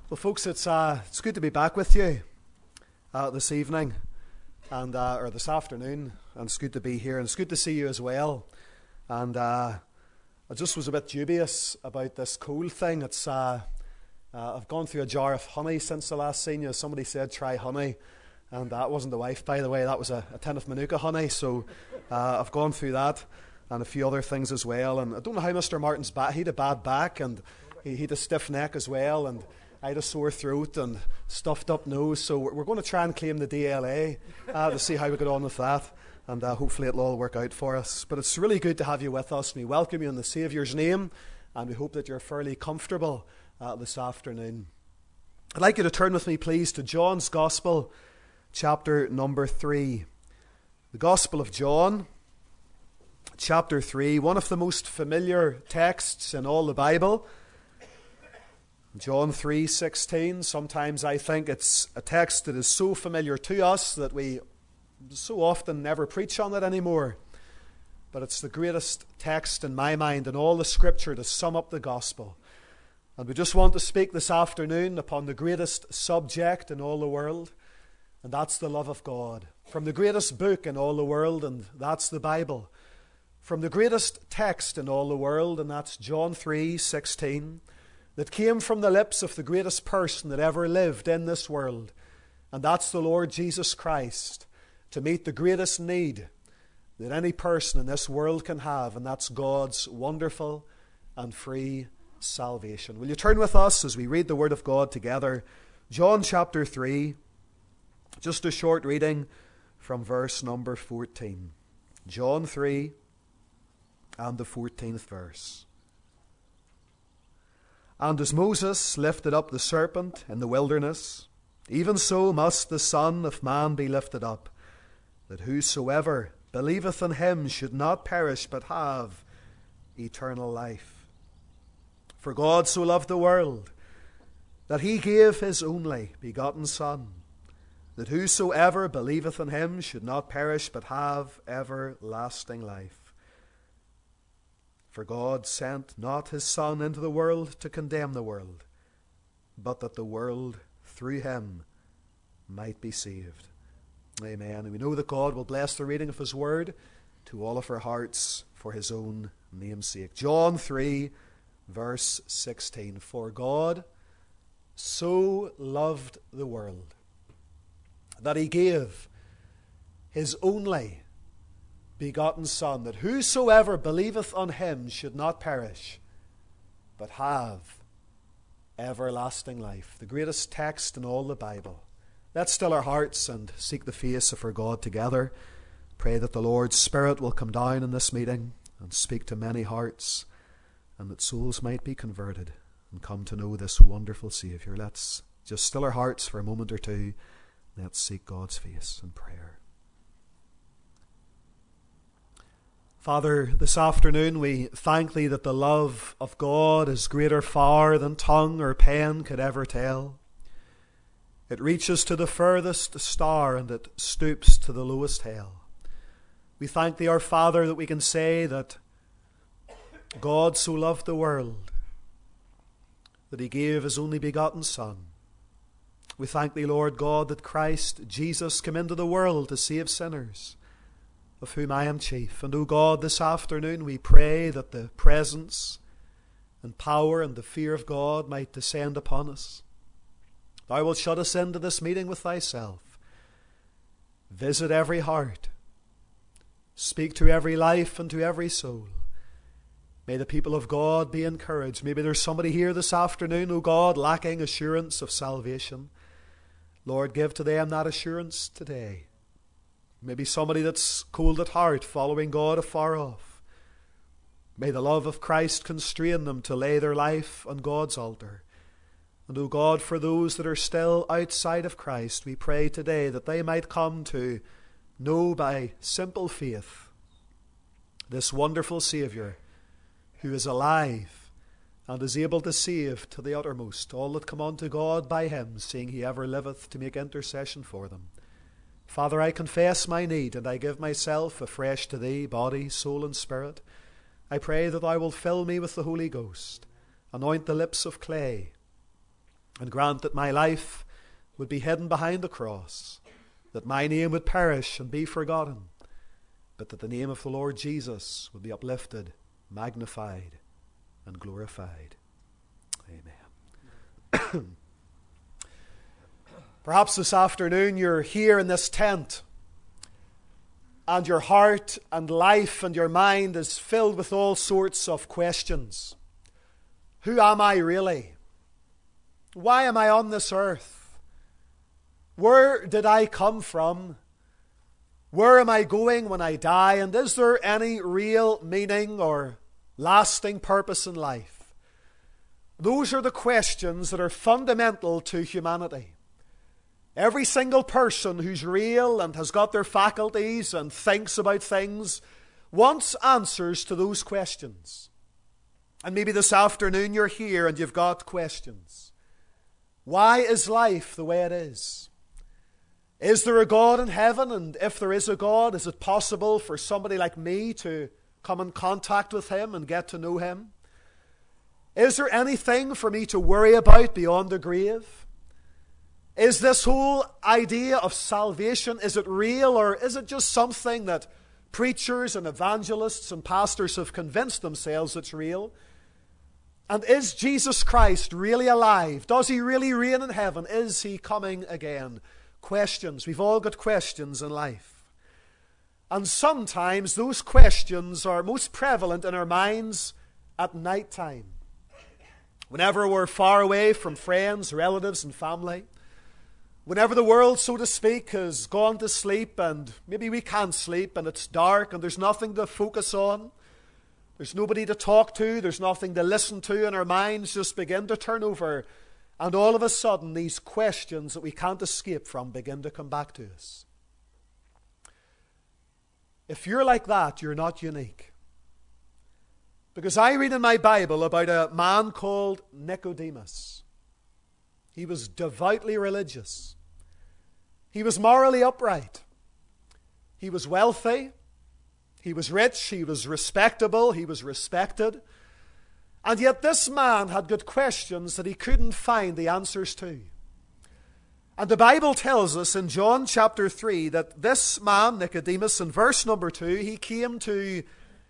Well, folks, it's good to be back with you this evening and or this afternoon, and it's good to be here, and it's good to see you as well. And I just was a bit dubious about this cold thing. It's I've gone through a jar of honey since the last seen you. Somebody said try honey, and that wasn't the wife, by the way. That was a tin of Manuka honey. So I've gone through that and a few other things as well. And I don't know how Mr. Martin's back. He had a bad back, and he had a stiff neck as well, and I had a sore throat and stuffed up nose, so we're going to try and claim the DLA to see how we get on with that, and hopefully it'll all work out for us. But it's really good to have you with us. We welcome you in the Saviour's name, and we hope that you're fairly comfortable this afternoon. I'd like you to turn with me, please, to John's Gospel, chapter number 3. The Gospel of John, chapter 3, one of the most familiar texts in all the Bible. John 3:16, sometimes I think it's a text that is so familiar to us that we so often never preach on it anymore. But it's the greatest text in my mind in all the Scripture to sum up the gospel. And we just want to speak this afternoon upon the greatest subject in all the world, and that's the love of God. From the greatest book in all the world, and that's the Bible. From the greatest text in all the world, and that's John 3:16. That came from the lips of the greatest person that ever lived in this world. And that's the Lord Jesus Christ, to meet the greatest need that any person in this world can have, and that's God's wonderful and free salvation. Will you turn with us as we read the Word of God together? John chapter 3, just a short reading from verse number 14. John 3 and the 14th verse. And as Moses lifted up the serpent in the wilderness, even so must the Son of Man be lifted up, that whosoever believeth in him should not perish, but have eternal life. For God so loved the world, that he gave his only begotten Son, that whosoever believeth in him should not perish, but have everlasting life. For God sent not his Son into the world to condemn the world, but that the world through him might be saved. Amen. And we know that God will bless the reading of his word to all of our hearts for his own name's sake. John 3, verse 16. For God so loved the world that he gave his only begotten Son, that whosoever believeth on him should not perish, but have everlasting life. The greatest text in all the Bible. Let's still our hearts and seek the face of our God together. Pray that the Lord's Spirit will come down in this meeting and speak to many hearts, and that souls might be converted and come to know this wonderful Saviour. Let's just still our hearts for a moment or two. Let's seek God's face in prayer. Father, this afternoon we thank thee that the love of God is greater far than tongue or pen could ever tell. It reaches to the furthest star, and it stoops to the lowest hell. We thank thee, our Father, that we can say that God so loved the world that he gave his only begotten Son. We thank thee, Lord God, that Christ Jesus came into the world to save sinners, of whom I am chief. And, O God, this afternoon we pray that the presence and power and the fear of God might descend upon us. Thou wilt shut us into this meeting with thyself. Visit every heart. Speak to every life and to every soul. May the people of God be encouraged. Maybe there's somebody here this afternoon, O God, lacking assurance of salvation. Lord, give to them that assurance today. Maybe somebody that's cold at heart, following God afar off. May the love of Christ constrain them to lay their life on God's altar. And, O God, for those that are still outside of Christ, we pray today that they might come to know by simple faith this wonderful Saviour who is alive and is able to save to the uttermost all that come unto God by him, seeing he ever liveth to make intercession for them. Father, I confess my need, and I give myself afresh to thee, body, soul, and spirit. I pray that thou wilt fill me with the Holy Ghost, anoint the lips of clay, And grant that my life would be hidden behind the cross, that my name would perish and be forgotten, but that the name of the Lord Jesus would be uplifted, magnified, and glorified. Amen. Perhaps this afternoon you're here in this tent, and your heart and life and your mind is filled with all sorts of questions. Who am I really? Why am I on this earth? Where did I come from? Where am I going when I die? And is there any real meaning or lasting purpose in life? Those are the questions that are fundamental to humanity. Every single person who's real and has got their faculties and thinks about things wants answers to those questions. And maybe this afternoon you're here and you've got questions. Why is life the way it is? Is there a God in heaven? And if there is a God, is it possible for somebody like me to come in contact with Him and get to know Him? Is there anything for me to worry about beyond the grave? Is this whole idea of salvation, is it real, or is it just something that preachers and evangelists and pastors have convinced themselves it's real? And is Jesus Christ really alive? Does He really reign in heaven? Is He coming again? Questions. We've all got questions in life. And sometimes those questions are most prevalent in our minds at night time. Whenever we're far away from friends, relatives, and family. Whenever the world, so to speak, has gone to sleep and maybe we can't sleep and it's dark and there's nothing to focus on. There's nobody to talk to. There's nothing to listen to, and our minds just begin to turn over. And all of a sudden, these questions that we can't escape from begin to come back to us. If you're like that, you're not unique. Because I read in my Bible about a man called Nicodemus. He was devoutly religious. He was morally upright. He was wealthy. He was rich. He was respectable. He was respected. And yet this man had got questions that he couldn't find the answers to. And the Bible tells us in John chapter 3 that this man, Nicodemus, in verse number 2, he came to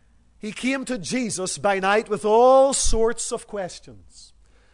Jesus by night with all sorts of questions.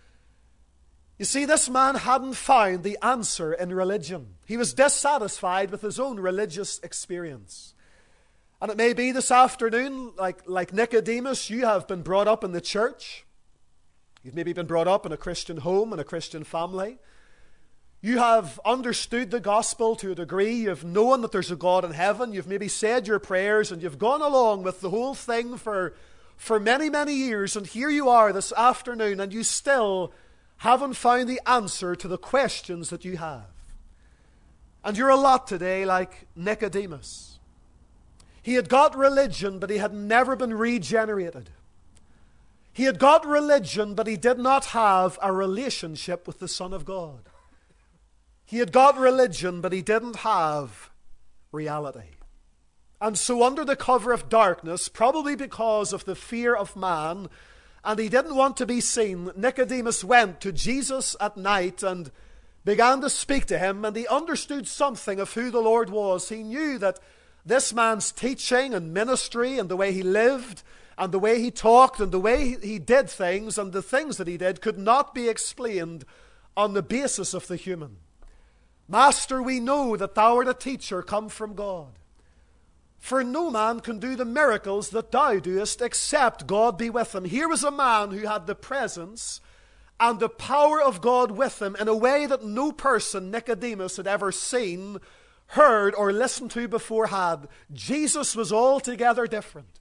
You see, this man hadn't found the answer in religion. He was dissatisfied with his own religious experience. And it may be this afternoon, like Nicodemus, you have been brought up in the church. You've maybe been brought up in a Christian home, in a Christian family. You have understood the gospel to a degree. You've known that there's a God in heaven. You've maybe said your prayers and you've gone along with the whole thing for many, many years. And here you are this afternoon and you still haven't found the answer to the questions that you have. And you're a lot today like Nicodemus. He had got religion, but he had never been regenerated. He had got religion, but he did not have a relationship with the Son of God. He had got religion, but he didn't have reality. And so under the cover of darkness, probably because of the fear of man, and he didn't want to be seen, Nicodemus went to Jesus at night and began to speak to him, and he understood something of who the Lord was. He knew that this man's teaching and ministry and the way he lived and the way he talked and the way he did things and the things that he did could not be explained on the basis of the human. Master, we know that thou art a teacher come from God. For no man can do the miracles that thou doest except God be with him. Here was a man who had the presence and the power of God with him in a way that no person Nicodemus had ever seen, heard, or listened to before had. Jesus was altogether different.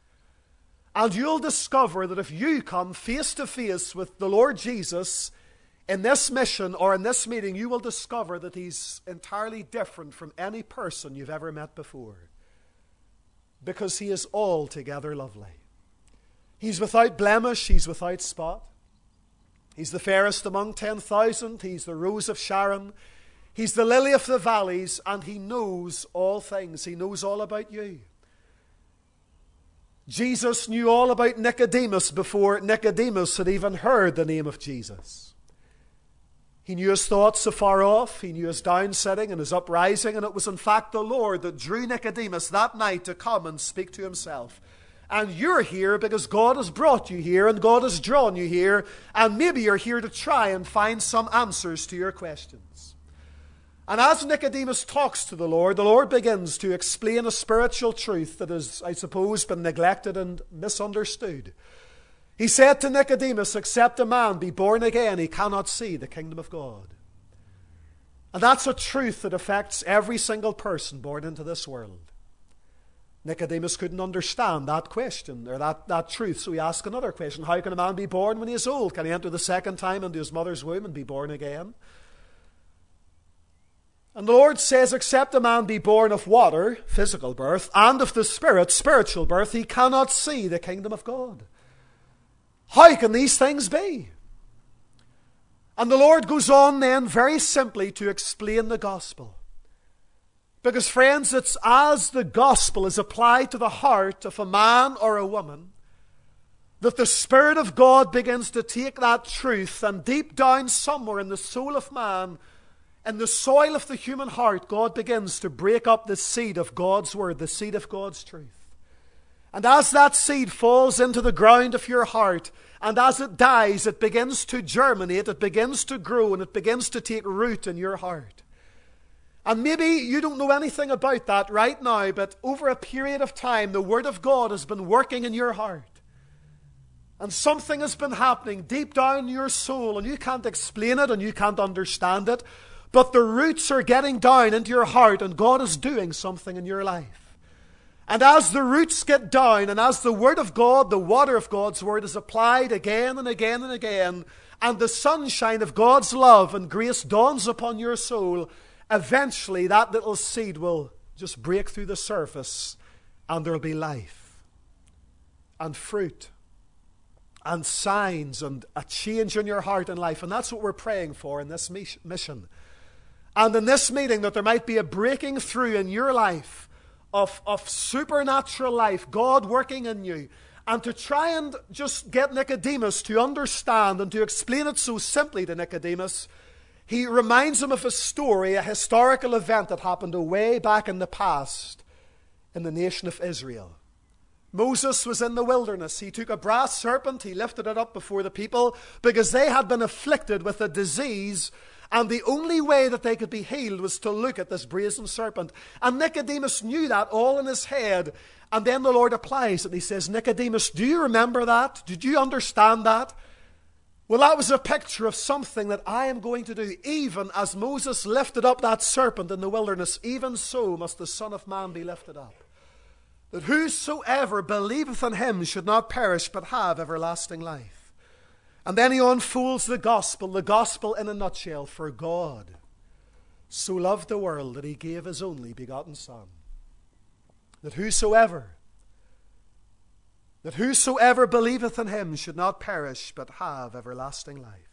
And you'll discover that if you come face to face with the Lord Jesus in this mission or in this meeting, you will discover that he's entirely different from any person you've ever met before. Because he is altogether lovely. He's without blemish, he's without spot. He's the fairest among 10,000, he's the rose of Sharon, he's the lily of the valleys, and he knows all things. He knows all about you. Jesus knew all about Nicodemus before Nicodemus had even heard the name of Jesus. He knew his thoughts afar off. He knew his down sitting and his uprising. And it was in fact the Lord that drew Nicodemus that night to come and speak to himself. And you're here because God has brought you here and God has drawn you here. And maybe you're here to try and find some answers to your questions. And as Nicodemus talks to the Lord begins to explain a spiritual truth that has, I suppose, been neglected and misunderstood. He said to Nicodemus, except a man be born again, he cannot see the kingdom of God. And that's a truth that affects every single person born into this world. Nicodemus couldn't understand that question, or that truth, so he asked another question. How can a man be born when he is old? Can he enter the second time into his mother's womb and be born again? And the Lord says, except a man be born of water, physical birth, and of the Spirit, spiritual birth, he cannot see the kingdom of God. How can these things be? And the Lord goes on then very simply to explain the gospel. Because friends, it's as the gospel is applied to the heart of a man or a woman that the Spirit of God begins to take that truth and deep down somewhere in the soul of man, in the soil of the human heart, God begins to break up the seed of God's word, the seed of God's truth. And as that seed falls into the ground of your heart, and as it dies, it begins to germinate, it begins to grow, and it begins to take root in your heart. And maybe you don't know anything about that right now, but over a period of time, the Word of God has been working in your heart. And something has been happening deep down in your soul, and you can't explain it, and you can't understand it, but the roots are getting down into your heart, and God is doing something in your life. And as the roots get down, and as the Word of God, the water of God's Word is applied again and again and again, and the sunshine of God's love and grace dawns upon your soul, eventually that little seed will just break through the surface, and there will be life and fruit and signs and a change in your heart and life. And that's what we're praying for in this mission. And in this meeting, that there might be a breaking through in your life of supernatural life, God working in you. And to try and just get Nicodemus to understand and to explain it so simply to Nicodemus, he reminds him of a story, a historical event that happened way back in the past in the nation of Israel. Moses was in the wilderness. He took a brass serpent, he lifted it up before the people because they had been afflicted with a disease, and the only way that they could be healed was to look at this brazen serpent. And Nicodemus knew that all in his head. And then the Lord applies it. He says, Nicodemus, do you remember that? Did you understand that? Well, that was a picture of something that I am going to do. Even as Moses lifted up that serpent in the wilderness, even so must the Son of Man be lifted up, that whosoever believeth in him should not perish but have everlasting life. And then he unfolds the gospel in a nutshell. For God so loved the world that he gave his only begotten Son, that whosoever believeth in him should not perish but have everlasting life.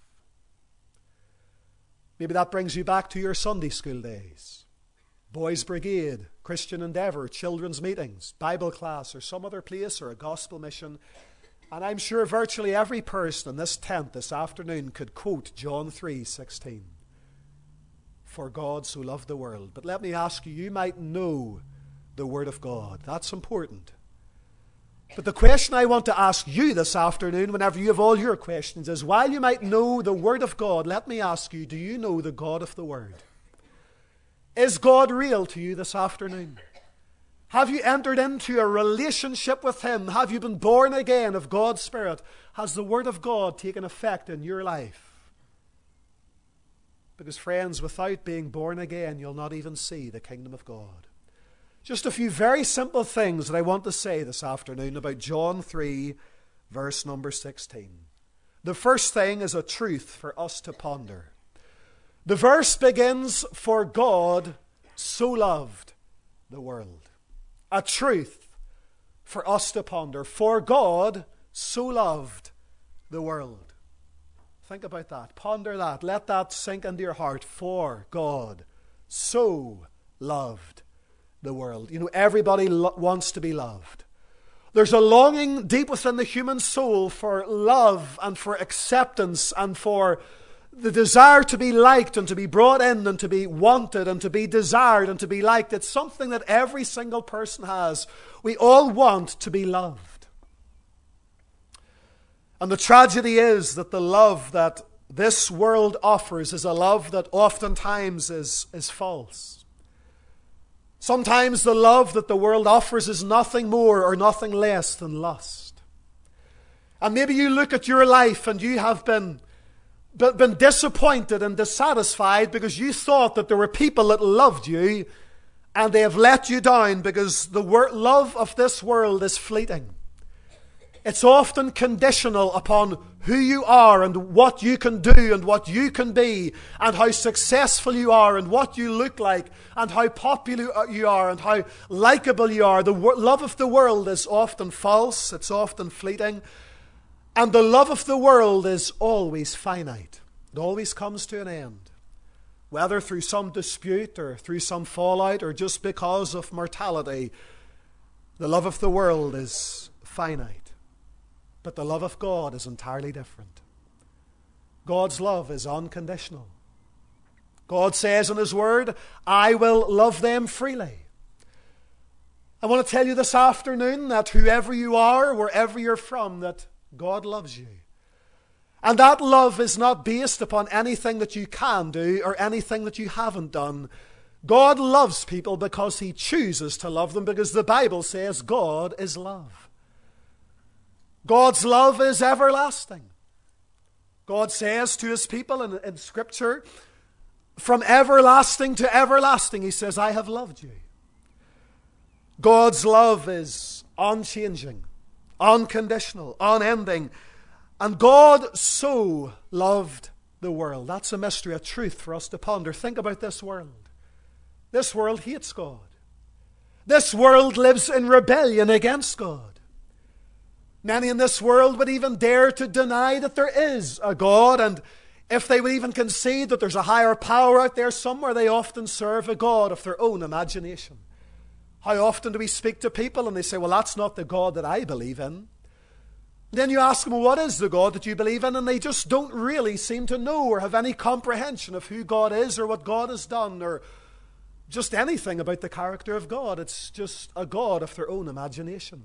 Maybe that brings you back to your Sunday school days. Boys' Brigade, Christian Endeavour, children's meetings, Bible class, or some other place, or a gospel mission. And I'm sure virtually every person in this tent this afternoon could quote John 3:16. For God so loved the world. But let me ask you, you might know the Word of God. That's important. But the question I want to ask you this afternoon, whenever you have all your questions, is while you might know the Word of God, let me ask you, do you know the God of the Word? Is God real to you this afternoon? Have you entered into a relationship with him? Have you been born again of God's Spirit? Has the Word of God taken effect in your life? Because friends, without being born again, you'll not even see the kingdom of God. Just a few very simple things that I want to say this afternoon about John 3, verse number 16. The first thing is a truth for us to ponder. The verse begins, for God so loved the world. A truth for us to ponder. For God so loved the world. Think about that. Ponder that. Let that sink into your heart. For God so loved the world. You know, everybody wants to be loved. There's a longing deep within the human soul for love and for acceptance and for the desire to be liked and to be brought in and to be wanted and to be desired and to be liked. It's something that every single person has. We all want to be loved. And the tragedy is that the love that this world offers is a love that oftentimes is false. Sometimes the love that the world offers is nothing more or nothing less than lust. And maybe you look at your life and you have been disappointed and dissatisfied because you thought that there were people that loved you and they have let you down because the love of this world is fleeting. It's often conditional upon who you are and what you can do and what you can be and how successful you are and what you look like and how popular you are and how likable you are. The love of the world is often false. It's often fleeting. And the love of the world is always finite. It always comes to an end. Whether through some dispute or through some fallout or just because of mortality, the love of the world is finite. But the love of God is entirely different. God's love is unconditional. God says in His Word, I will love them freely. I want to tell you this afternoon that whoever you are, wherever you're from, that God loves you. And that love is not based upon anything that you can do or anything that you haven't done. God loves people because He chooses to love them, because the Bible says God is love. God's love is everlasting. God says to His people in Scripture, from everlasting to everlasting, He says, I have loved you. God's love is unchanging, unconditional, unending. And God so loved the world. That's a mystery, a truth for us to ponder. Think about this world. This world hates God. This world lives in rebellion against God. Many in this world would even dare to deny that there is a God, and if they would even concede that there's a higher power out there somewhere, they often serve a God of their own imagination. How often do we speak to people and they say, well, that's not the God that I believe in. Then you ask them, well, what is the God that you believe in? And they just don't really seem to know or have any comprehension of who God is or what God has done or just anything about the character of God. It's just a God of their own imagination.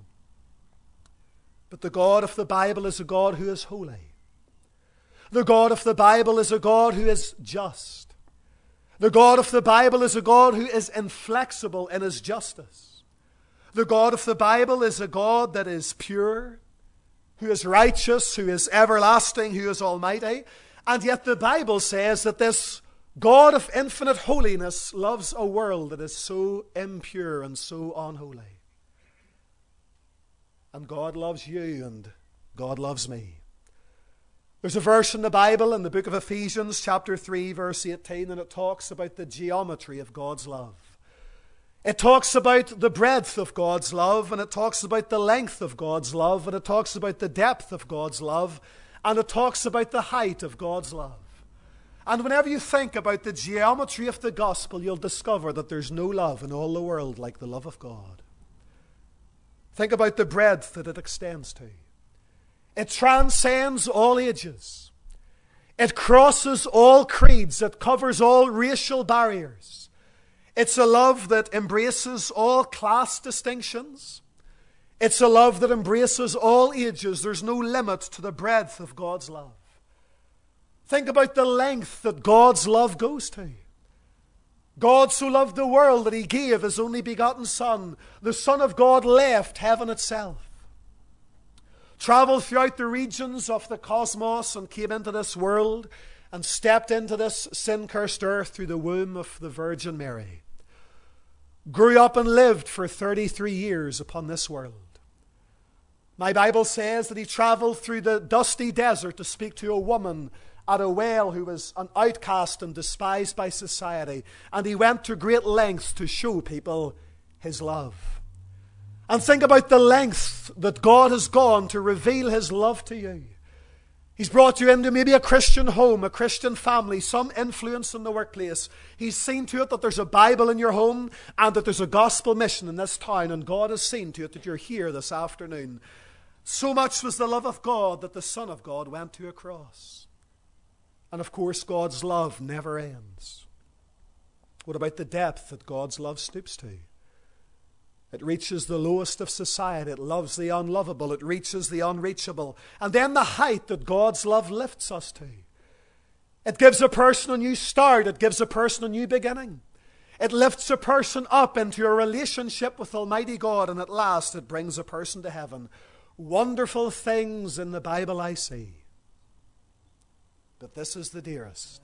But the God of the Bible is a God who is holy. The God of the Bible is a God who is just. The God of the Bible is a God who is inflexible in His justice. The God of the Bible is a God that is pure, who is righteous, who is everlasting, who is almighty. And yet the Bible says that this God of infinite holiness loves a world that is so impure and so unholy. And God loves you and God loves me. There's a verse in the Bible in the book of Ephesians chapter 3 verse 18, and it talks about the geometry of God's love. It talks about the breadth of God's love, and it talks about the length of God's love, and it talks about the depth of God's love, and it talks about the height of God's love. And whenever you think about the geometry of the gospel, you'll discover that there's no love in all the world like the love of God. Think about the breadth that it extends to. It transcends all ages. It crosses all creeds. It covers all racial barriers. It's a love that embraces all class distinctions. It's a love that embraces all ages. There's no limit to the breadth of God's love. Think about the length that God's love goes to. God so loved the world that He gave His only begotten Son. The Son of God left heaven itself, traveled throughout the regions of the cosmos and came into this world and stepped into this sin-cursed earth through the womb of the Virgin Mary. Grew up and lived for 33 years upon this world. My Bible says that He traveled through the dusty desert to speak to a woman at a well who was an outcast and despised by society. And He went to great lengths to show people His love. And think about the length that God has gone to reveal His love to you. He's brought you into maybe a Christian home, a Christian family, some influence in the workplace. He's seen to it that there's a Bible in your home and that there's a gospel mission in this town. And God has seen to it that you're here this afternoon. So much was the love of God that the Son of God went to a cross. And of course, God's love never ends. What about the depth that God's love stoops to? It reaches the lowest of society. It loves the unlovable. It reaches the unreachable. And then the height that God's love lifts us to. It gives a person a new start. It gives a person a new beginning. It lifts a person up into a relationship with Almighty God, and at last it brings a person to heaven. Wonderful things in the Bible I see. But this is the dearest,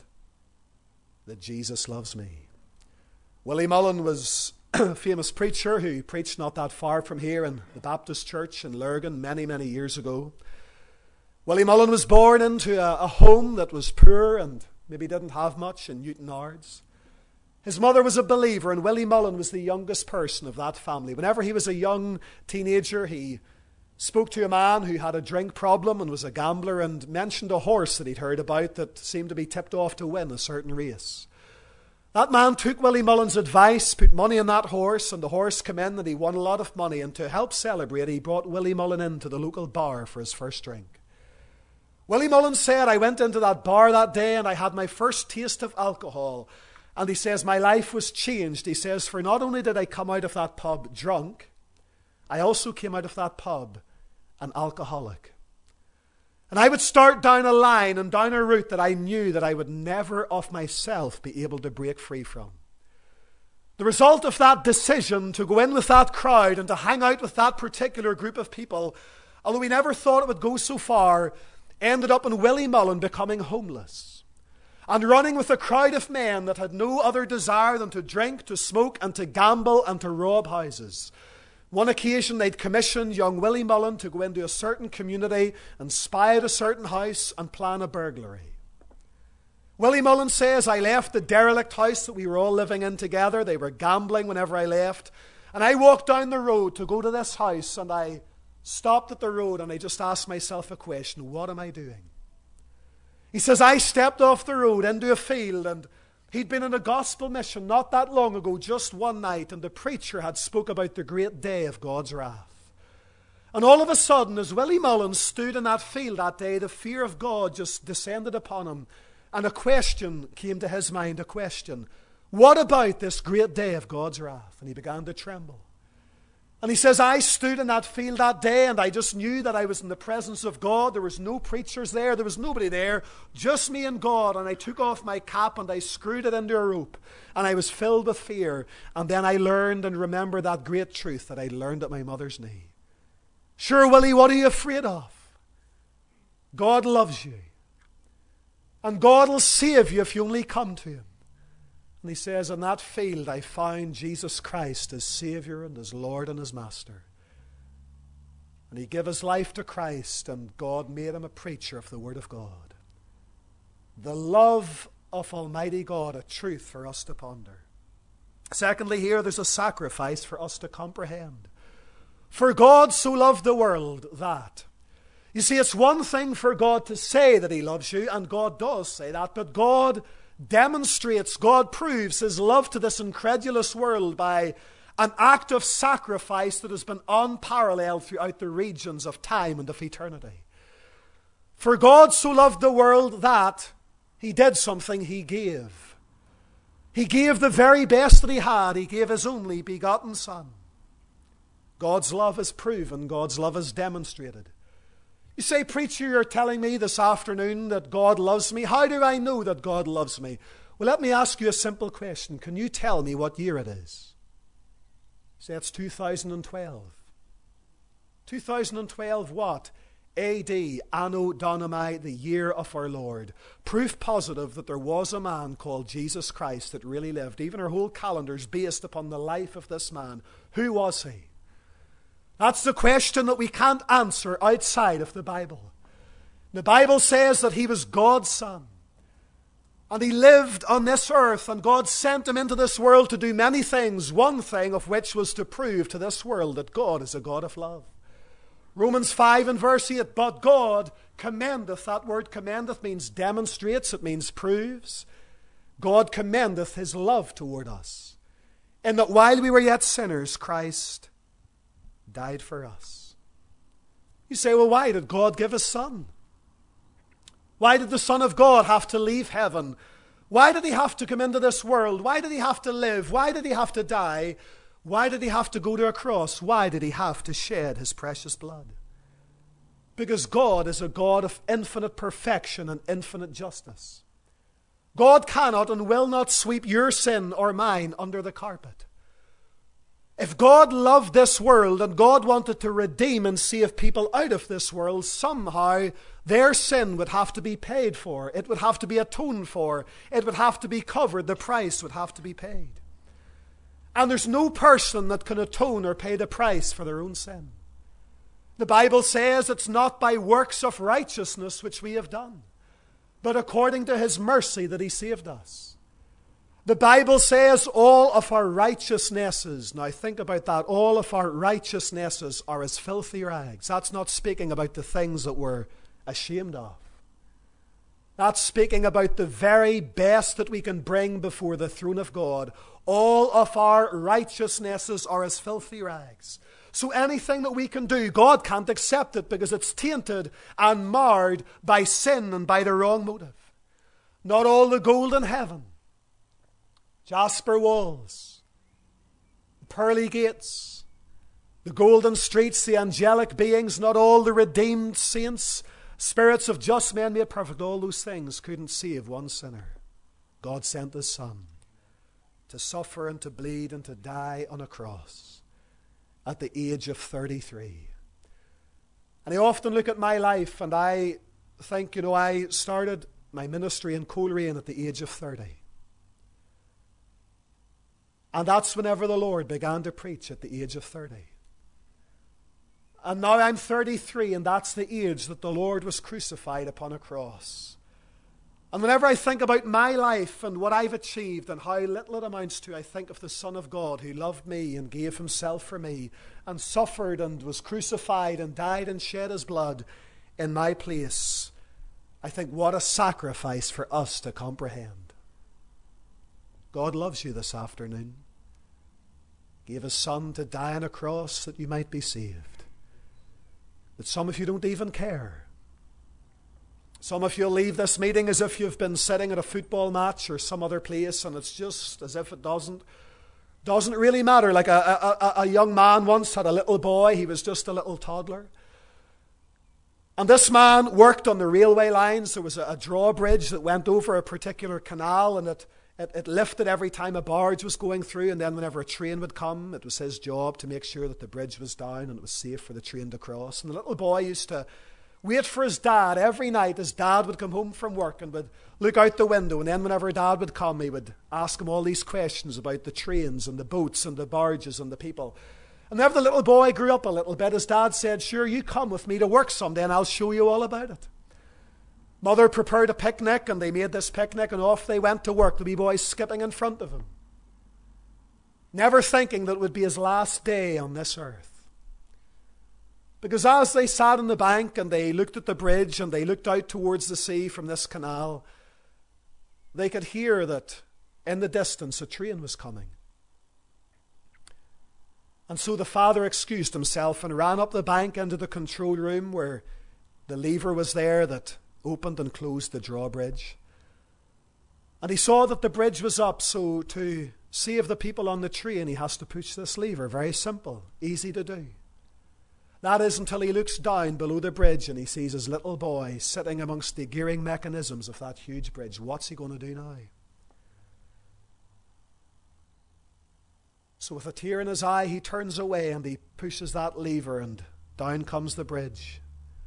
that Jesus loves me. Willie Mullen was a famous preacher who preached not that far from here in the Baptist church in Lurgan many, many years ago. Willie Mullen was born into a home that was poor and maybe didn't have much in Newtownards. His mother was a believer, and Willie Mullen was the youngest person of that family. Whenever he was a young teenager, he spoke to a man who had a drink problem and was a gambler, and mentioned a horse that he'd heard about that seemed to be tipped off to win a certain race. That man took Willie Mullen's advice, put money on that horse, and the horse came in and he won a lot of money. And to help celebrate, he brought Willie Mullen into the local bar for his first drink. Willie Mullen said, I went into that bar that day and I had my first taste of alcohol. And he says, my life was changed. He says, for not only did I come out of that pub drunk, I also came out of that pub an alcoholic. And I would start down a line and down a route that I knew that I would never of myself be able to break free from. The result of that decision to go in with that crowd and to hang out with that particular group of people, although we never thought it would go so far, ended up in Willie Mullen becoming homeless and running with a crowd of men that had no other desire than to drink, to smoke, and to gamble and to rob houses. One occasion they'd commissioned young Willie Mullen to go into a certain community and spy out a certain house and plan a burglary. Willie Mullen says, I left the derelict house that we were all living in together. They were gambling whenever I left. And I walked down the road to go to this house, and I stopped at the road and I just asked myself a question, what am I doing? He says, I stepped off the road into a field, and he'd been in a gospel mission not that long ago, just one night, and the preacher had spoke about the great day of God's wrath. And all of a sudden, as Willie Mullen stood in that field that day, the fear of God just descended upon him, and a question came to his mind, a question. What about this great day of God's wrath? And he began to tremble. And he says, I stood in that field that day and I just knew that I was in the presence of God. There was no preachers there. There was nobody there. Just me and God. And I took off my cap and I screwed it into a rope. And I was filled with fear. And then I learned and remembered that great truth that I learned at my mother's knee. Sure, Willie, what are you afraid of? God loves you. And God will save you if you only come to Him. And he says, in that field I found Jesus Christ as Savior and as Lord and as Master. And he gave his life to Christ, and God made him a preacher of the Word of God. The love of Almighty God, a truth for us to ponder. Secondly, here there's a sacrifice for us to comprehend. For God so loved the world that. You see, it's one thing for God to say that He loves you, and God does say that, but God demonstrates, God proves His love to this incredulous world by an act of sacrifice that has been unparalleled throughout the regions of time and of eternity. For God so loved the world that He did something, He gave. He gave the very best that He had. He gave His only begotten Son. God's love is proven. God's love is demonstrated. You say, preacher, you're telling me this afternoon that God loves me. How do I know that God loves me? Well, let me ask you a simple question. Can you tell me what year it is? Say it's 2012. 2012 what? A.D. Anno Domini, the year of our Lord. Proof positive that there was a man called Jesus Christ that really lived. Even our whole calendar is based upon the life of this man. Who was he? That's the question that we can't answer outside of the Bible. The Bible says that he was God's Son. And he lived on this earth, and God sent him into this world to do many things, one thing of which was to prove to this world that God is a God of love. Romans 5 and verse 8, but God commendeth, that word commendeth means demonstrates, it means proves. God commendeth His love toward us, in that while we were yet sinners, Christ died for us. You say, well, why did God give His Son? Why did the Son of God have to leave heaven? Why did he have to come into this world? Why did he have to live? Why did he have to die? Why did he have to go to a cross? Why did he have to shed his precious blood? Because God is a God of infinite perfection and infinite justice. God cannot and will not sweep your sin or mine under the carpet. If God loved this world and God wanted to redeem and save people out of this world, somehow their sin would have to be paid for. It would have to be atoned for. It would have to be covered. The price would have to be paid. And there's no person that can atone or pay the price for their own sin. The Bible says it's not by works of righteousness which we have done, but according to his mercy that he saved us. The Bible says all of our righteousnesses, now think about that, all of our righteousnesses are as filthy rags. That's not speaking about the things that we're ashamed of. That's speaking about the very best that we can bring before the throne of God. All of our righteousnesses are as filthy rags. So anything that we can do, God can't accept it because it's tainted and marred by sin and by the wrong motive. Not all the gold in heaven, jasper walls, the pearly gates, the golden streets, the angelic beings, not all the redeemed saints, spirits of just men made perfect, all those things couldn't save one sinner. God sent his Son to suffer and to bleed and to die on a cross at the age of 33. And I often look at my life and I think, I started my ministry in Coleraine at the age of 30. And that's whenever the Lord began to preach, at the age of 30. And now I'm 33, and that's the age that the Lord was crucified upon a cross. And whenever I think about my life and what I've achieved and how little it amounts to, I think of the Son of God who loved me and gave himself for me and suffered and was crucified and died and shed his blood in my place. I think, what a sacrifice for us to comprehend. God loves you this afternoon. Gave his Son to die on a cross that you might be saved. But some of you don't even care. Some of you leave this meeting as if you've been sitting at a football match or some other place, and it's just as if it doesn't really matter. Like a young man once had a little boy. He was just a little toddler. And this man worked on the railway lines. There was a drawbridge that went over a particular canal, and it lifted every time a barge was going through. And then whenever a train would come, it was his job to make sure that the bridge was down and it was safe for the train to cross. And the little boy used to wait for his dad every night. His dad would come home from work and would look out the window. And then whenever dad would come, he would ask him all these questions about the trains and the boats and the barges and the people. And whenever the little boy grew up a little bit, his dad said, "Sure, you come with me to work someday and I'll show you all about it." Mother prepared a picnic, and they made this picnic, and off they went to work, the wee boy skipping in front of him, never thinking that it would be his last day on this earth. Because as they sat on the bank and they looked at the bridge and they looked out towards the sea from this canal, they could hear that in the distance a train was coming. And so the father excused himself and ran up the bank into the control room where the lever was there that opened and closed the drawbridge. And he saw that the bridge was up, so to save the people on the train, he has to push this lever. Very simple, easy to do. That is until he looks down below the bridge and he sees his little boy sitting amongst the gearing mechanisms of that huge bridge. What's he going to do now? So with a tear in his eye, he turns away and he pushes that lever, and down comes the bridge.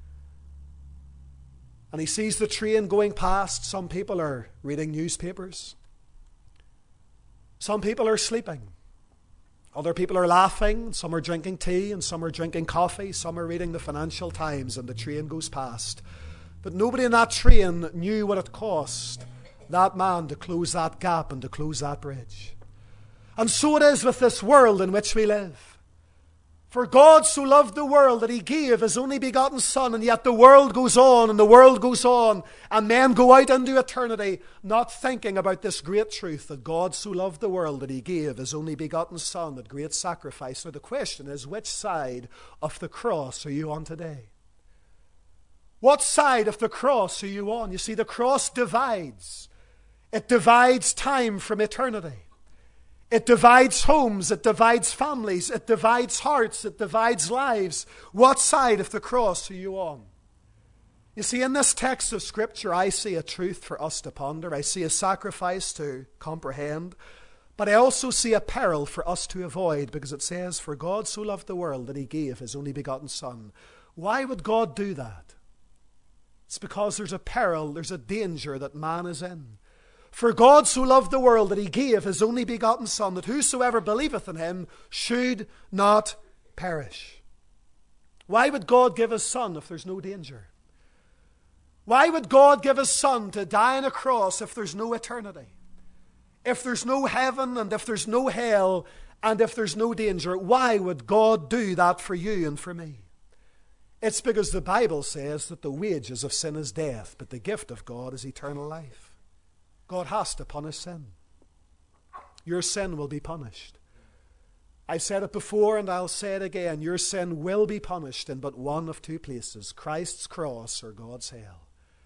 And he sees the train going past. Some people are reading newspapers. Some people are sleeping. Other people are laughing. Some are drinking tea, and some are drinking coffee. Some are reading the Financial Times, and the train goes past. But nobody in that train knew what it cost that man to close that gap and to close that bridge. And so it is with this world in which we live. For God so loved the world that he gave his only begotten Son, and yet the world goes on and the world goes on, and men go out into eternity not thinking about this great truth that God so loved the world that he gave his only begotten Son, that great sacrifice. Now the question is, which side of the cross are you on today? What side of the cross are you on? You see, the cross divides. It divides time from eternity. It divides homes. It divides families. It divides hearts. It divides lives. What side of the cross are you on? You see, in this text of Scripture, I see a truth for us to ponder. I see a sacrifice to comprehend. But I also see a peril for us to avoid, because it says, "For God so loved the world that he gave his only begotten Son." Why would God do that? It's because there's a peril, there's a danger that man is in. "For God so loved the world that he gave his only begotten Son, that whosoever believeth in him should not perish." Why would God give his Son if there's no danger? Why would God give his Son to die on a cross if there's no eternity? If there's no heaven, and if there's no hell, and if there's no danger? Why would God do that for you and for me? It's because the Bible says that the wages of sin is death, but the gift of God is eternal life. God has to punish sin. Your sin will be punished. I've said it before and I'll say it again. Your sin will be punished in but one of two places: Christ's cross or God's hell.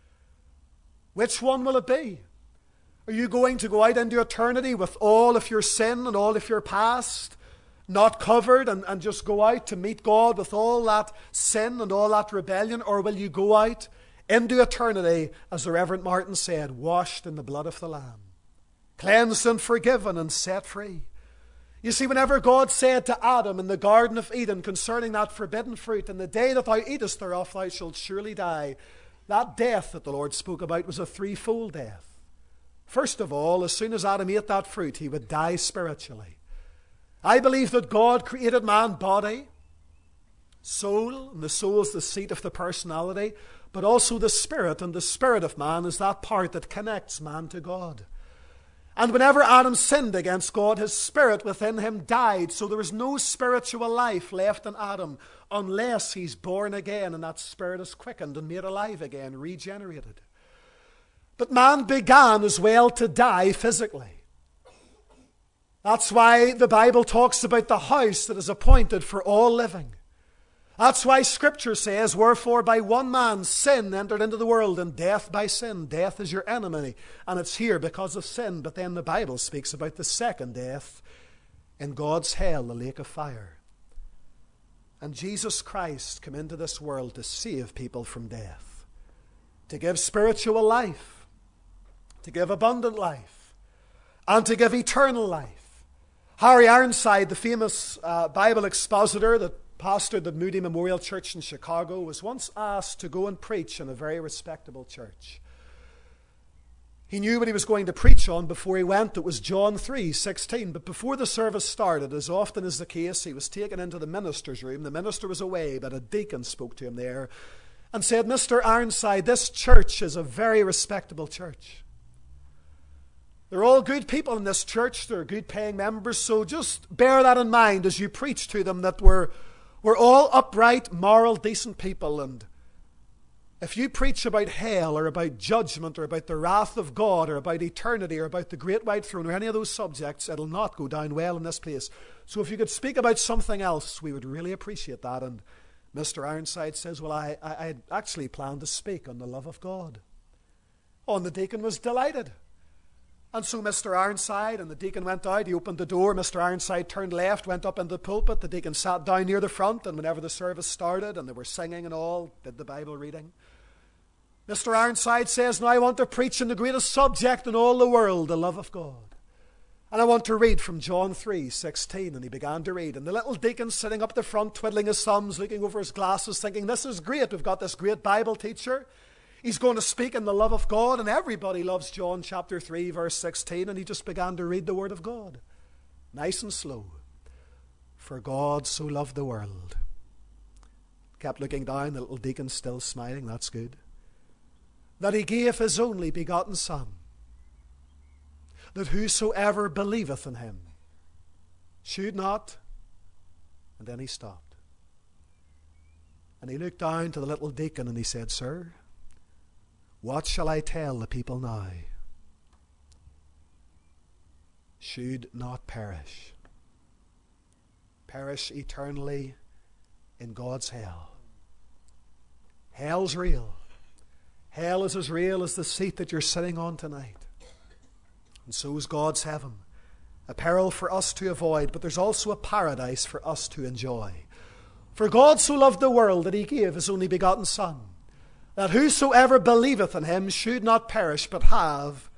Which one will it be? Are you going to go out into eternity with all of your sin and all of your past not covered, and just go out to meet God with all that sin and all that rebellion? Or will you go out into eternity, as the Reverend Martin said, washed in the blood of the Lamb, cleansed and forgiven and set free? You see, whenever God said to Adam in the Garden of Eden concerning that forbidden fruit, "In the day that thou eatest thereof thou shalt surely die," that death that the Lord spoke about was a threefold death. First of all, as soon as Adam ate that fruit, he would die spiritually. I believe that God created man body, soul, and the soul is the seat of the personality, but also the spirit, and the spirit of man is that part that connects man to God. And whenever Adam sinned against God, his spirit within him died. So there was no spiritual life left in Adam unless he's born again and that spirit is quickened and made alive again, regenerated. But man began as well to die physically. That's why the Bible talks about the house that is appointed for all living. That's why Scripture says, "Wherefore by one man sin entered into the world, and death by sin." Death is your enemy, and it's here because of sin. But then the Bible speaks about the second death in God's hell, the lake of fire. And Jesus Christ came into this world to save people from death, to give spiritual life, to give abundant life, and to give eternal life. Harry Ironside, the famous Bible expositor that pastored the Moody Memorial Church in Chicago, was once asked to go and preach in a very respectable church. He knew what he was going to preach on before he went. It was John 3:16. But before the service started, as often is the case, he was taken into the minister's room. The minister was away, but a deacon spoke to him there and said, "Mr. Ironside, this church is a very respectable church. They're all good people in this church. They're good paying members. So just bear that in mind as you preach to them, that we're all upright, moral, decent people. And if you preach about hell or about judgment or about the wrath of God or about eternity or about the great white throne or any of those subjects, it'll not go down well in this place. So if you could speak about something else, we would really appreciate that." And Mr. Ironside says, "Well, I actually planned to speak on the love of God." Oh, and the deacon was delighted. And so Mr. Ironside and the deacon went out. He opened the door. Mr. Ironside turned left, went up into the pulpit. The deacon sat down near the front, and whenever the service started and they were singing and all, did the Bible reading, Mr. Ironside says, "Now I want to preach on the greatest subject in all the world, the love of God. And I want to read from John 3:16. And he began to read. And the little deacon sitting up the front, twiddling his thumbs, looking over his glasses, thinking, "This is great. We've got this great Bible teacher. He's going to speak in the love of God." And everybody loves John chapter 3, verse 16. And he just began to read the word of God. Nice and slow. "For God so loved the world." Kept looking down. The little deacon still smiling. That's good. "That he gave his only begotten Son, that whosoever believeth in him should not..." And then he stopped. And he looked down to the little deacon and he said, "Sir, what shall I tell the people now?" Should not perish. Perish eternally in God's hell. Hell's real. Hell is as real as the seat that you're sitting on tonight. And so is God's heaven. A peril for us to avoid, but there's also a paradise for us to enjoy. For God so loved the world that he gave his only begotten Son, that whosoever believeth in him should not perish, but have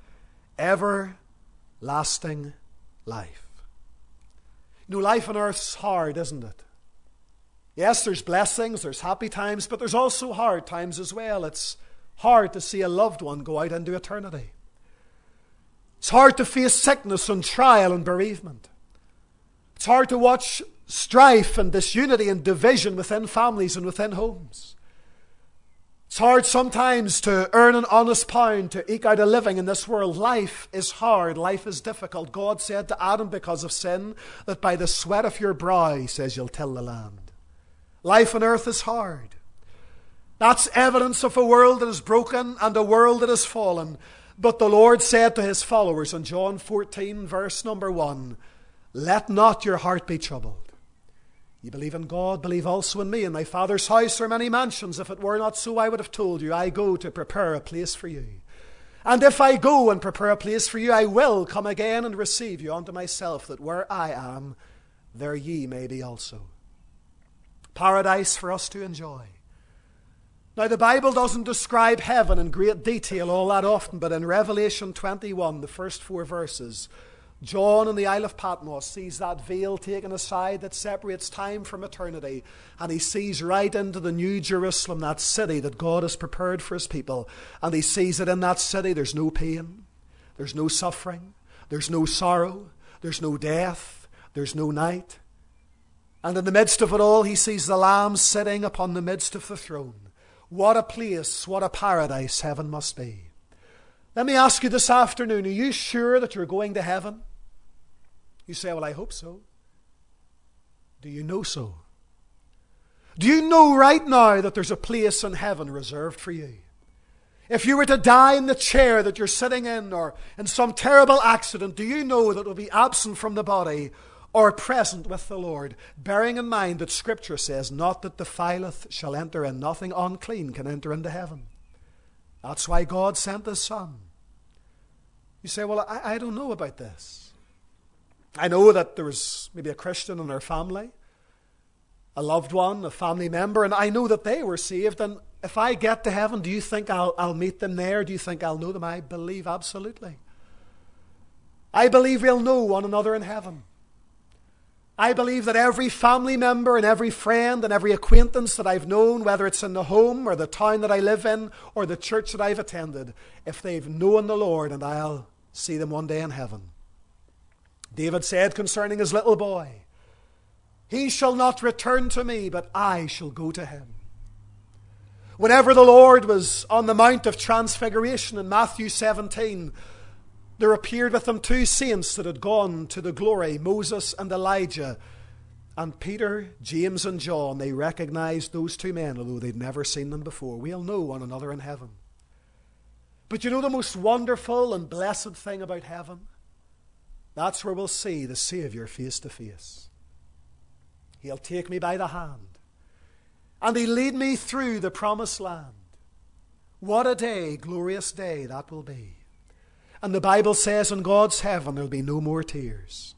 everlasting life. You know, life on earth's hard, isn't it? Yes, there's blessings, there's happy times, but there's also hard times as well. It's hard to see a loved one go out into eternity. It's hard to face sickness and trial and bereavement. It's hard to watch strife and disunity and division within families and within homes. It's hard sometimes to earn an honest pound, to eke out a living in this world. Life is hard. Life is difficult. God said to Adam because of sin that by the sweat of your brow, he says, you'll till the land. Life on earth is hard. That's evidence of a world that is broken and a world that is fallen. But the Lord said to his followers in John 14, verse number 1, let not your heart be troubled. You believe in God, believe also in me. In my Father's house are many mansions. If it were not so, I would have told you. I go to prepare a place for you. And if I go and prepare a place for you, I will come again and receive you unto myself, that where I am, there ye may be also. Paradise for us to enjoy. Now, the Bible doesn't describe heaven in great detail all that often, but in Revelation 21, the first 4 verses, John in the Isle of Patmos sees that veil taken aside that separates time from eternity, and he sees right into the New Jerusalem, that city that God has prepared for his people. And he sees that in that city there's no pain, there's no suffering, there's no sorrow, there's no death, there's no night. And in the midst of it all, he sees the Lamb sitting upon the midst of the throne. What a place, what a paradise heaven must be. Let me ask you this afternoon, are you sure that you're going to heaven? You say, well, I hope so. Do you know so? Do you know right now that there's a place in heaven reserved for you? If you were to die in the chair that you're sitting in, or in some terrible accident, do you know that it will be absent from the body or present with the Lord? Bearing in mind that Scripture says, not that defileth shall enter in, nothing unclean can enter into heaven. That's why God sent his Son. You say, well, I don't know about this. I know that there was maybe a Christian in our family, a loved one, a family member, and I know that they were saved. And if I get to heaven, do you think I'll meet them there? Do you think I'll know them? I believe absolutely. I believe we'll know one another in heaven. I believe that every family member and every friend and every acquaintance that I've known, whether it's in the home or the town that I live in or the church that I've attended, if they've known the Lord, and I'll see them one day in heaven. David said concerning his little boy, he shall not return to me, but I shall go to him. Whenever the Lord was on the Mount of Transfiguration in Matthew 17, there appeared with him 2 saints that had gone to the glory, Moses and Elijah. And Peter, James and John, they recognized those 2 men, although they'd never seen them before. We'll know one another in heaven. But you know the most wonderful and blessed thing about heaven? That's where we'll see the Savior face to face. He'll take me by the hand, and he'll lead me through the promised land. What a day, glorious day that will be. And the Bible says in God's heaven there'll be no more tears.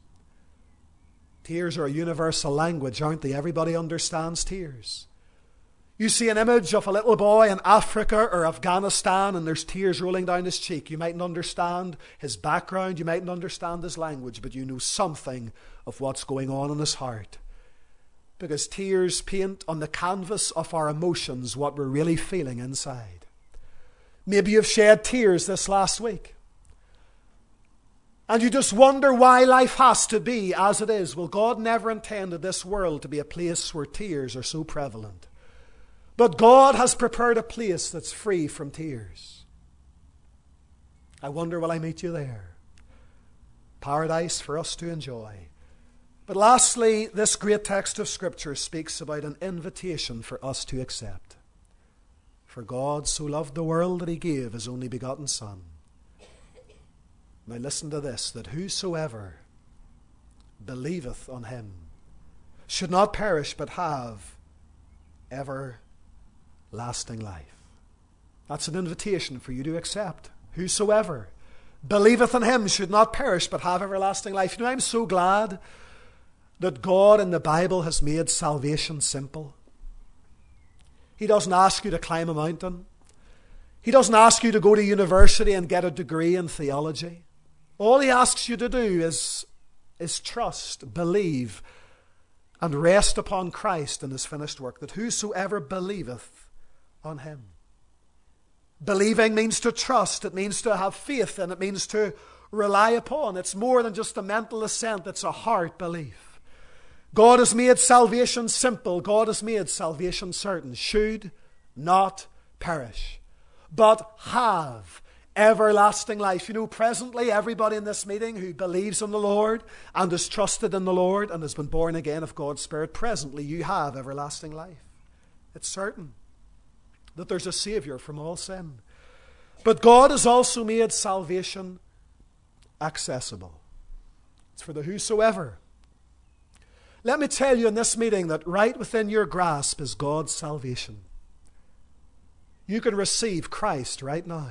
Tears are a universal language, aren't they? Everybody understands tears. You see an image of a little boy in Africa or Afghanistan and there's tears rolling down his cheek. You mightn't understand his background, you mightn't understand his language, but you know something of what's going on in his heart. Because tears paint on the canvas of our emotions what we're really feeling inside. Maybe you've shed tears this last week. And you just wonder why life has to be as it is. Well, God never intended this world to be a place where tears are so prevalent. But God has prepared a place that's free from tears. I wonder, will I meet you there? Paradise for us to enjoy. But lastly, this great text of Scripture speaks about an invitation for us to accept. For God so loved the world that he gave his only begotten Son. Now listen to this, that whosoever believeth on him should not perish but have everlasting life. That's an invitation for you to accept. Whosoever believeth in him should not perish but have everlasting life. You know, I'm so glad that God in the Bible has made salvation simple. He doesn't ask you to climb a mountain. He doesn't ask you to go to university and get a degree in theology. All he asks you to do is trust, believe, and rest upon Christ and his finished work, that whosoever believeth on him. Believing means to trust. It means to have faith, and it means to rely upon. It's more than just a mental assent. It's a heart belief. God has made salvation simple. God has made salvation certain. Should not perish, but have everlasting life. You know, presently everybody in this meeting who believes in the Lord and has trusted in the Lord and has been born again of God's Spirit, presently you have everlasting life. It's certain that there's a Saviour from all sin. But God has also made salvation accessible. It's for the whosoever. Let me tell you in this meeting that right within your grasp is God's salvation. You can receive Christ right now.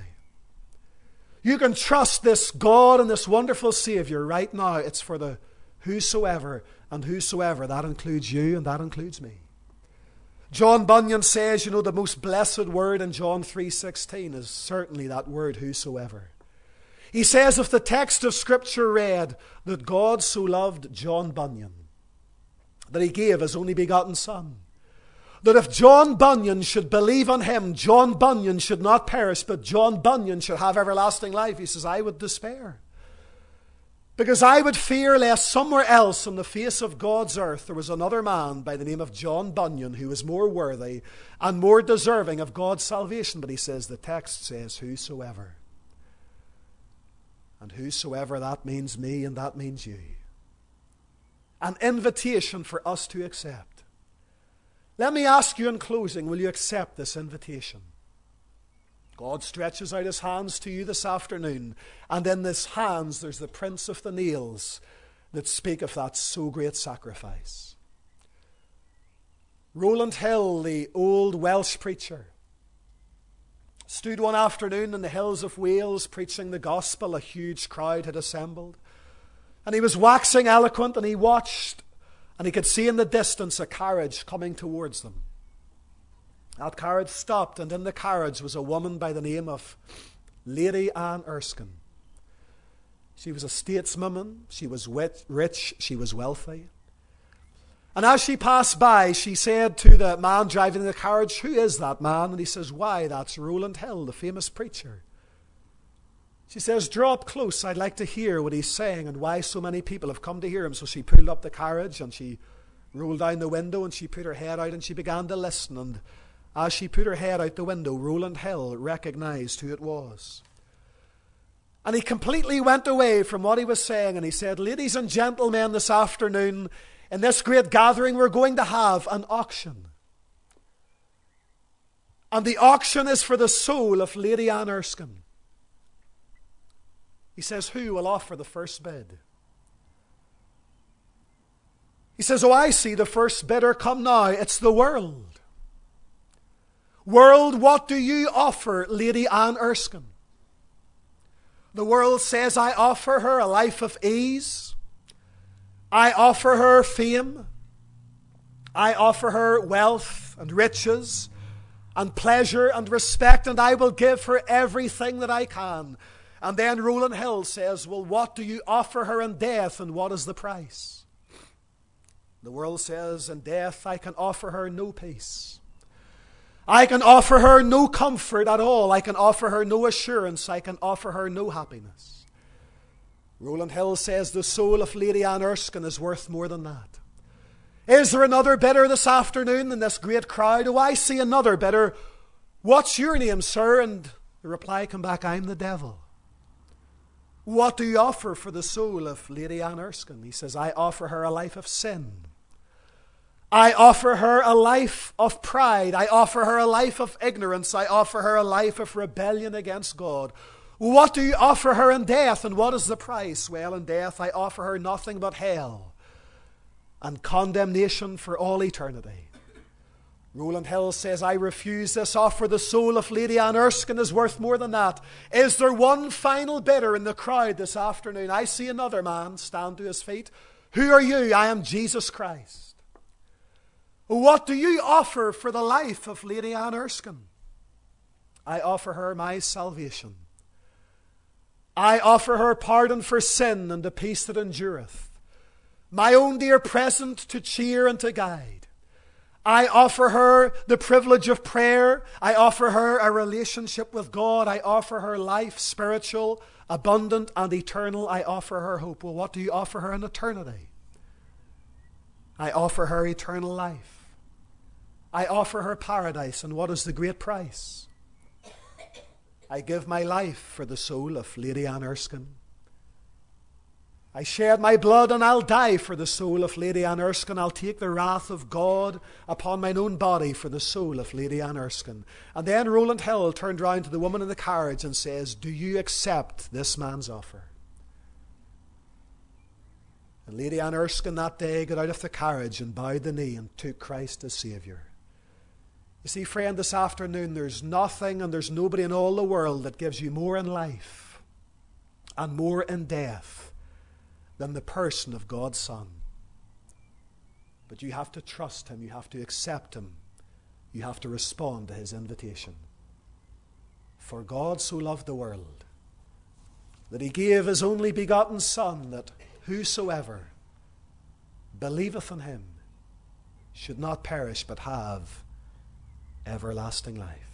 You can trust this God and this wonderful Saviour right now. It's for the whosoever, and whosoever, that includes you and that includes me. John Bunyan says, you know, the most blessed word in John 3:16 is certainly that word whosoever. He says if the text of Scripture read that God so loved John Bunyan that he gave his only begotten Son, that if John Bunyan should believe on him, John Bunyan should not perish, but John Bunyan should have everlasting life, he says, I would despair. Because I would fear lest somewhere else on the face of God's earth there was another man by the name of John Bunyan who was more worthy and more deserving of God's salvation. But he says, the text says, whosoever. And whosoever, that means me and that means you. An invitation for us to accept. Let me ask you in closing, will you accept this invitation? God stretches out his hands to you this afternoon, and in his hands there's the prints of the nails that speak of that so great sacrifice. Rowland Hill, the old Welsh preacher, stood one afternoon in the hills of Wales preaching the gospel. A huge crowd had assembled, and he was waxing eloquent, and he watched, and he could see in the distance a carriage coming towards them. That carriage stopped, and in the carriage was a woman by the name of Lady Anne Erskine. She was a stateswoman, she was rich, she was wealthy. And as she passed by, she said to the man driving the carriage, who is that man? And he says, why, that's Rowland Hill, the famous preacher. She says, draw up close, I'd like to hear what he's saying and why so many people have come to hear him. So she pulled up the carriage and she rolled down the window and she put her head out and she began to listen. And as she put her head out the window, Rowland Hill recognized who it was. And he completely went away from what he was saying, and he said, ladies and gentlemen, this afternoon, in this great gathering, we're going to have an auction. And the auction is for the soul of Lady Anne Erskine. He says, who will offer the first bid? He says, oh, I see the first bidder come now. It's the world. World, what do you offer Lady Anne Erskine? The world says, I offer her a life of ease. I offer her fame. I offer her wealth and riches and pleasure and respect, and I will give her everything that I can. And then Rowland Hill says, well, what do you offer her in death, and what is the price? The world says, in death I can offer her no peace. I can offer her no comfort at all. I can offer her no assurance. I can offer her no happiness. Rowland Hill says the soul of Lady Anne Erskine is worth more than that. Is there another bidder this afternoon in this great crowd? Oh, I see another bidder. What's your name, sir? And the reply came back, I'm the devil. What do you offer for the soul of Lady Anne Erskine? He says, I offer her a life of sin. I offer her a life of pride. I offer her a life of ignorance. I offer her a life of rebellion against God. What do you offer her in death, and what is the price? Well, in death I offer her nothing but hell and condemnation for all eternity. Rowland Hill says, I refuse this offer. The soul of Lady Anne Erskine is worth more than that. Is there one final bidder in the crowd this afternoon? I see another man stand to his feet. Who are you? I am Jesus Christ. What do you offer for the life of Lady Anne Erskine? I offer her my salvation. I offer her pardon for sin and the peace that endureth. My own dear present to cheer and to guide. I offer her the privilege of prayer. I offer her a relationship with God. I offer her life, spiritual, abundant, and eternal. I offer her hope. Well, what do you offer her in eternity? I offer her eternal life. I offer her paradise. And what is the great price? I give my life for the soul of Lady Anne Erskine. I shed my blood and I'll die for the soul of Lady Anne Erskine. I'll take the wrath of God upon mine own body for the soul of Lady Anne Erskine. And then Rowland Hill turned round to the woman in the carriage and says, do you accept this man's offer? And Lady Anne Erskine that day got out of the carriage and bowed the knee and took Christ as Saviour. You see, friend, this afternoon there's nothing and there's nobody in all the world that gives you more in life and more in death than the person of God's Son. But you have to trust Him, you have to accept Him, you have to respond to His invitation. For God so loved the world that He gave His only begotten Son, that whosoever believeth in Him should not perish but have everlasting life.